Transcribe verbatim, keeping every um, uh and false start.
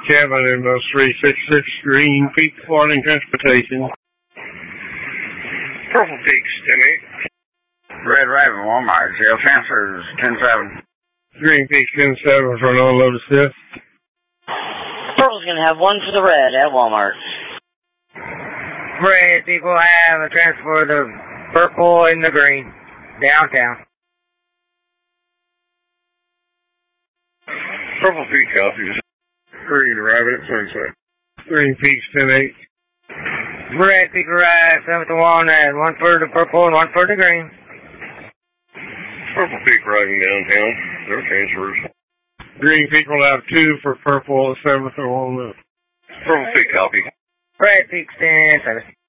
Kevin in those three six six Green Peak Flooding Transportation. Purple Peaks, ten eight. Red Raven, Walmart, jail transfers, ten seven. Green Peaks, ten seven for an unloaded fifth. Purple's going to have one for the red at Walmart. Red Peak will have a transfer of the purple and the green, downtown. Purple Peak copies. Green arriving at Sunset. Green Peaks, ten eight. Red Peak arrives, seventh to Walnut, one for the purple and one for the green. Purple Peak riding downtown. Their transfers. Green Peak will have two for purple, seventh to Walnut. Purple Peak copy. Red Peak, ten seven.